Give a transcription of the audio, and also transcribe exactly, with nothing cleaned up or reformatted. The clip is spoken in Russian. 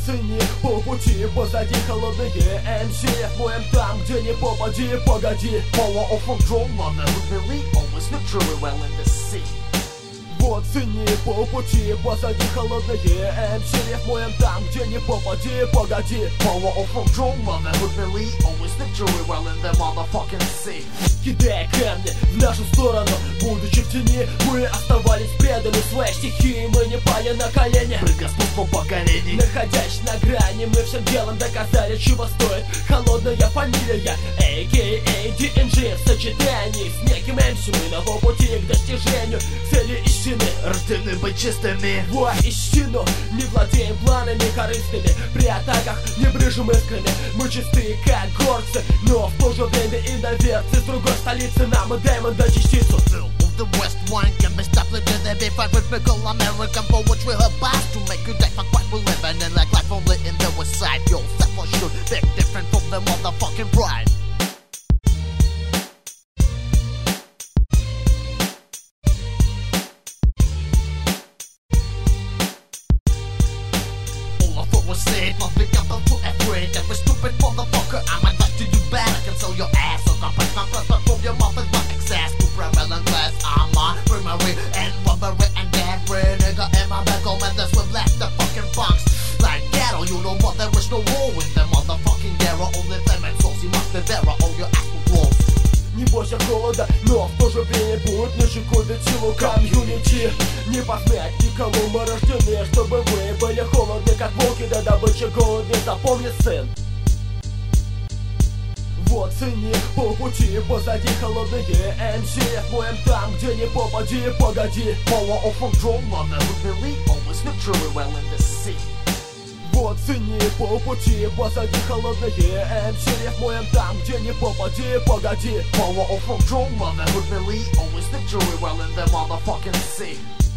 цени по пути, позади холодные эм си. Моем там, где не попади, погоди. Power of control, mother who believe always look truly well in the sea. Вот цени по пути, позади холодные эм си. Моем там, где не попади, погоди. Power of control, mother who believe always look truly well in the motherfucking sea. Кидая камни в нашу сторону, будучи в тени, мы оставались преданы своей стихии. Мы не пали на колени При господством поколений. Находясь на грани, мы всем делом доказали, чего стоит холодная фамилия, а.к.а. ди эн джи. В сочетании с неким эм си мы на его пути к достижению цели истины. Рождены быть чистыми. Воистину не владеем планами корыстными. При атаках не брыжем искрами. Мы чистые как горцы, но в то же время иноверцы. С другой столицы нам и Дэймон до частицу. The West one can be stopped living there. Be fine with fickle American for which we have passed to make you die for what we're living in. Like life only in the west side. Yourself for sure, big different from the motherfucking pride. All I thought was said, must be coupled to afraid. Every stupid motherfucker, I might like to do bad. I can sell your ass, so compress my press, but from your mouth is my excess. To prevalent class, I'm on primary and robbery and debris. Nigga in my back home and that's what left the fucking punks. Like ghetto, you know what, there is no war in the motherfucking era. Only them and saucy must be there, all your ass will roll. Не бойся холода, но в то же время будет на шикует силу комьюнити. Не познать никому, мы рождены, чтобы вы были холодны, как волки до добычи голодны. Запомни, сын. Вот цени по пути, позади холодные эм си. Моем там, где не попади, погоди. Power of control, mother who believe always look truly well in the sea. Вот цени по пути, позади холодные эм си. Моем там, где не попади, погоди. Power of control, mother who believe always look truly well in the motherfucking sea.